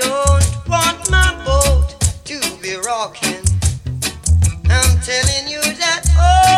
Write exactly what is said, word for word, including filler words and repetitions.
don't want my boat to be rocking. I'm telling you that, oh.